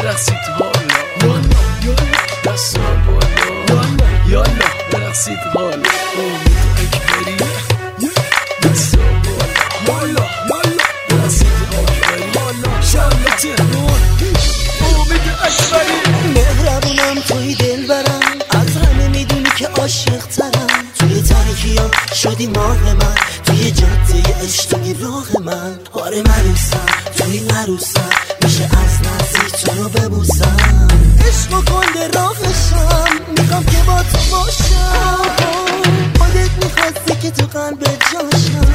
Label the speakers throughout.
Speaker 1: برقصید حالا دستا بالا یالا برقصید حالا امید اکبری دستا بالا برقصید حالا شرم تهران امید اکبری
Speaker 2: مهربونم توی دل برم از همه میدونی که عاشق ترم توی تاریکیام شدی ماه من توی جاده عشقی راه من آره مروسم توی عروسم میشه از نزدیک تو رو ببوسم عشق و کنده راهشم میخوام که با تو باشم خودت میخواستی که تو قلب جاشم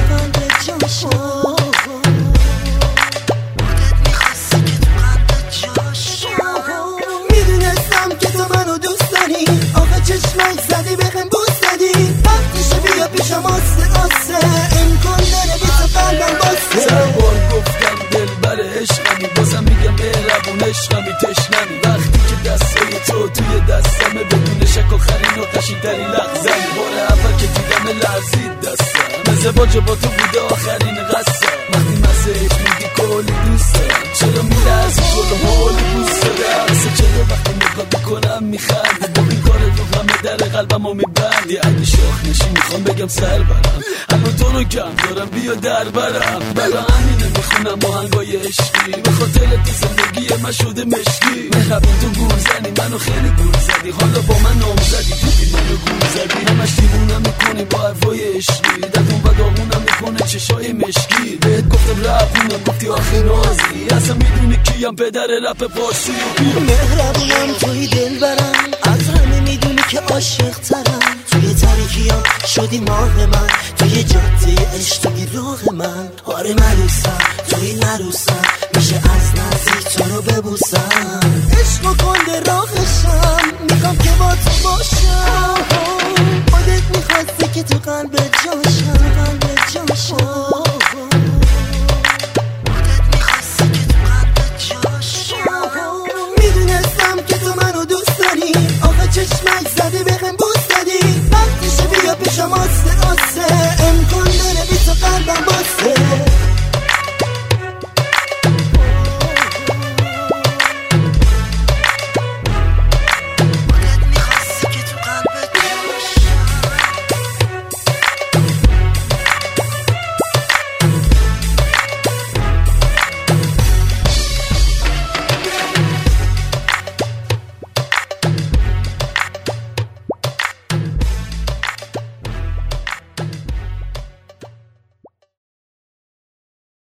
Speaker 2: میدونستم که تو منو دوست داری آخه چشمک زدی بهم بوس دادی وقتشه بیا پیشم آسه امکان داره بی تو قلبم باسه
Speaker 1: سربار گفتم دل بر عشقمی بازم میگم مهربون عشقمی تشنمی وقتی که دستای تو توی دستمه بدون شک آخرین و قشنگترین لحظه‌ای بار اول که دیدم لرزید دستم ازدواج با تو بوده آخرین قصه وقتی مسیج میگی کلی دوست دارم چرا میلرزی کل حالی بوست دارم چرا وقتی نگاه میکنم میخندی با این کار تو همه در قلبم رو میبندی اگه شاخ نشی میخوام بگم سر برم الان تو رو کم دارم بیا در برم برا همینه میخونم با هنگای عشقی به خاطر تو زندگی من شده مشکی مهربون تو گول زنی منو خیلی گول زدی حالا با من نام زدی دیدی منو گول زدی همش دیوونم میکنی با حرفای عشقی دردون و داغونم میکنه چشای مشکی بهت گفتم رپونم گفتی آخی نازی اصلا میدونی کیم پدر رپ پارسی
Speaker 2: مهربونم توی دل برم از همه میدونی که عاشق ترم توی تاریکیام شدی ماه من توی جاده عشقی راه من آره مروسم توی نروسم میشه از نزدیک تو رو ببوسم عشق و کنده راهشم میخوام که با تو باشم خودت میخواستی که تو قلب جاشم میدونستم که تو منو دوست داری آخه چشمک زدی بهم بوس دادی وقتشه بیا پیشم